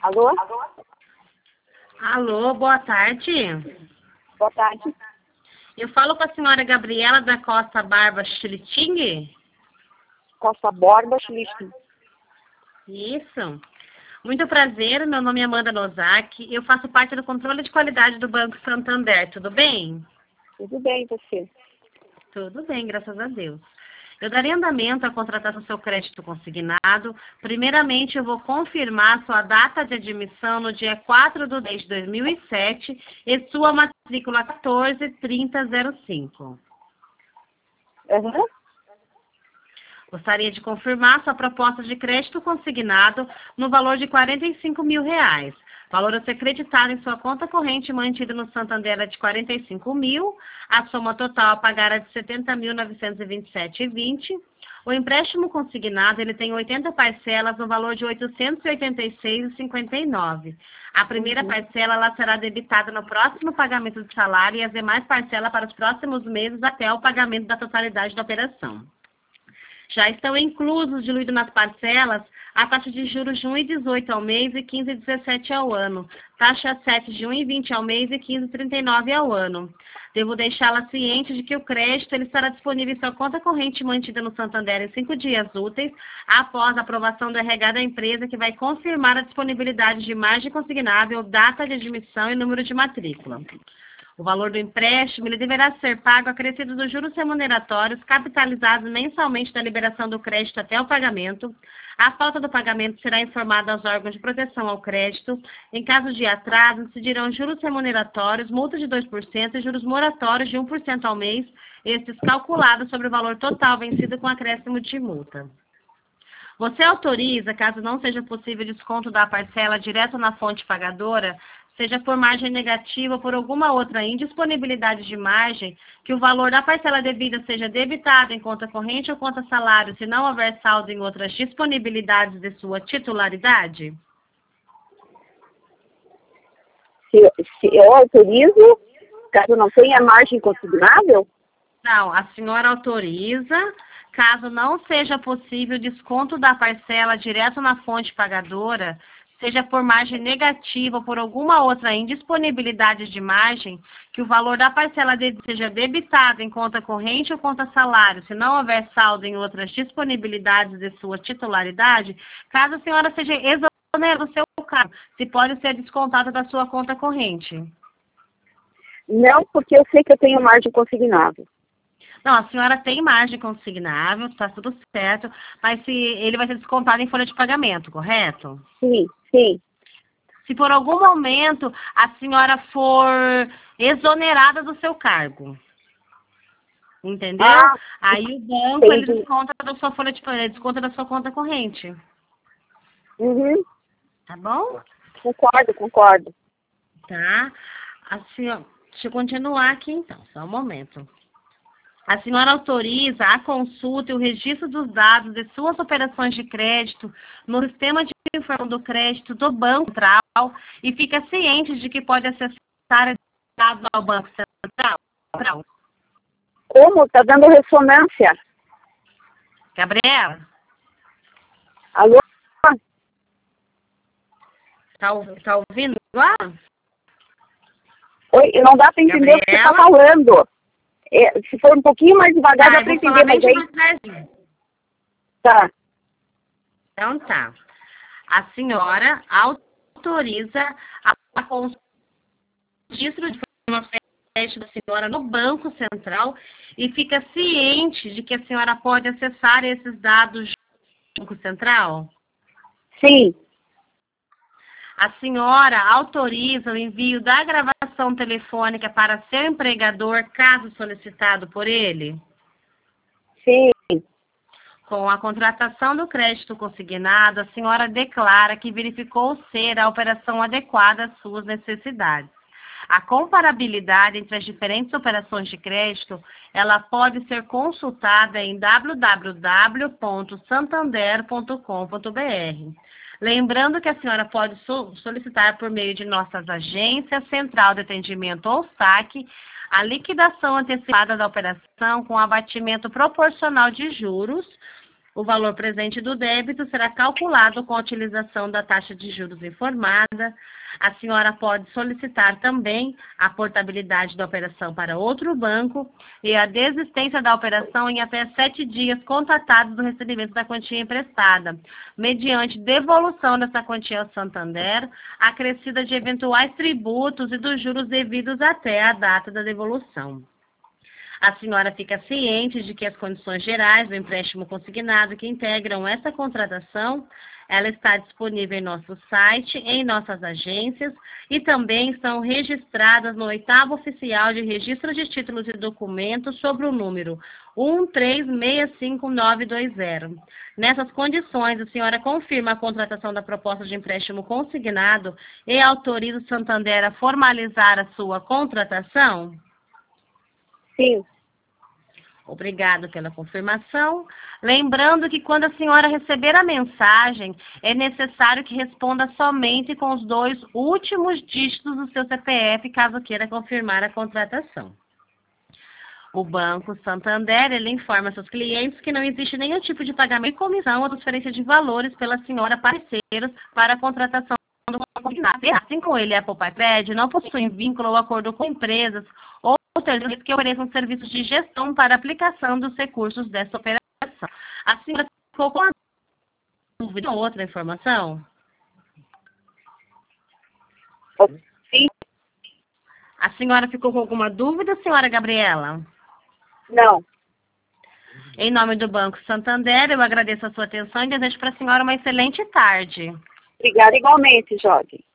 Alô? Alô, boa tarde. Boa tarde. Eu falo com a senhora Gabriela da Costa Barba Schlichting? Costa Borba, Schlichting. Isso. Muito prazer, meu nome é Amanda Nozaki. Eu faço parte do controle de qualidade do Banco Santander, tudo bem? Tudo bem, você? Tudo bem, graças a Deus. Eu darei andamento à contratação do seu crédito consignado. Primeiramente, eu vou confirmar sua data de admissão no dia 4/10/2007 e sua matrícula 143005. Uhum. Gostaria de confirmar sua proposta de crédito consignado no valor de R$45 mil. Valor a ser creditado em sua conta corrente mantida no Santander é de R$45 mil. A soma total a pagar é de R$70.927,20. O empréstimo consignado ele tem 80 parcelas no valor de R$886,59. A primeira parcela ela será debitada no próximo pagamento do salário e as demais parcelas para os próximos meses até o pagamento da totalidade da operação. Já estão inclusos, diluídos nas parcelas, a taxa de juros de 1,18 ao mês e 15,17 ao ano. Taxa 7 de 1,20 ao mês e 15,39 ao ano. Devo deixá-la ciente de que o crédito ele estará disponível em sua conta corrente mantida no Santander em 5 dias úteis, após a aprovação do RH da empresa, que vai confirmar a disponibilidade de margem consignável, data de admissão e número de matrícula. O valor do empréstimo ele deverá ser pago acrescido dos juros remuneratórios capitalizados mensalmente da liberação do crédito até o pagamento. A falta do pagamento será informada aos órgãos de proteção ao crédito. Em caso de atraso, incidirão juros remuneratórios, multa de 2% e juros moratórios de 1% ao mês, estes calculados sobre o valor total vencido com acréscimo de multa. Você autoriza, caso não seja possível desconto da parcela direto na fonte pagadora, seja por margem negativa ou por alguma outra indisponibilidade de margem, que o valor da parcela devida seja debitado em conta corrente ou conta salário, se não houver saldo em outras disponibilidades de sua titularidade? Se eu autorizo, caso não tenha margem consignável? Não, a senhora autoriza, caso não seja possível desconto da parcela direto na fonte pagadora, seja por margem negativa ou por alguma outra indisponibilidade de margem, que o valor da parcela seja debitado em conta corrente ou conta salário, se não houver saldo em outras disponibilidades de sua titularidade, caso a senhora seja exonerada do seu cargo, se pode ser descontada da sua conta corrente. Não, porque eu sei que eu tenho margem consignável. Não, a senhora tem margem consignável, está tudo certo, mas se ele vai ser descontado em folha de pagamento, correto? Sim, sim. Se por algum momento a senhora for exonerada do seu cargo, entendeu? Ah, aí o banco ele entendi. desconta da sua folha de pagamento, desconta da sua conta corrente, Uhum. tá bom? Concordo. Tá? A senhora, deixa eu continuar aqui então, só um momento. A senhora autoriza a consulta e o registro dos dados de suas operações de crédito no sistema de informação do crédito do Banco Central e fica ciente de que pode acessar esses dados ao Banco Central? Como? Tá dando ressonância. Gabriela, Alô? tá ouvindo agora? Oi, não dá para entender o que você está falando. Se for um pouquinho mais devagar, dá para entender, mas aí... Tá. Então tá. A senhora autoriza a registro de informações da senhora no Banco Central e fica ciente de que a senhora pode acessar esses dados do Banco Central? Sim. A senhora autoriza o envio da gravação telefônica para seu empregador, caso solicitado por ele? Sim. Com a contratação do crédito consignado, a senhora declara que verificou ser a operação adequada às suas necessidades. A comparabilidade entre as diferentes operações de crédito, ela pode ser consultada em www.santander.com.br. Lembrando que a senhora pode solicitar por meio de nossas agências, Central de Atendimento ou SAC, a liquidação antecipada da operação com abatimento proporcional de juros O valor presente do débito será calculado com a utilização da taxa de juros informada. A senhora pode solicitar também a portabilidade da operação para outro banco e a desistência da operação em até 7 dias contatados do recebimento da quantia emprestada, mediante devolução dessa quantia ao Santander, acrescida de eventuais tributos e dos juros devidos até a data da devolução. A senhora fica ciente de que as condições gerais do empréstimo consignado que integram essa contratação, ela está disponível em nosso site, em nossas agências e também estão registradas no 8º Oficial de Registro de Títulos e Documentos sobre o número 1365920. Nessas condições, a senhora confirma a contratação da proposta de empréstimo consignado e autoriza o Santander a formalizar a sua contratação? Sim. Obrigado pela confirmação. Lembrando que quando a senhora receber a mensagem, é necessário que responda somente com os 2 últimos dígitos do seu CPF, caso queira confirmar a contratação. O Banco Santander, ele informa seus clientes que não existe nenhum tipo de pagamento de comissão ou transferência de valores pela senhora parceiros para a contratação do consignado. Assim como ele é a Poupai Prédio, não possui vínculo ou acordo com empresas ou terceiros que ofereçam serviços de gestão para aplicação dos recursos dessa operação. A senhora ficou com a dúvida ou outra informação? Sim. A senhora ficou com alguma dúvida, senhora Gabriela? Não. Em nome do Banco Santander, eu agradeço a sua atenção e desejo para a senhora uma excelente tarde. Obrigada igualmente, Jorge.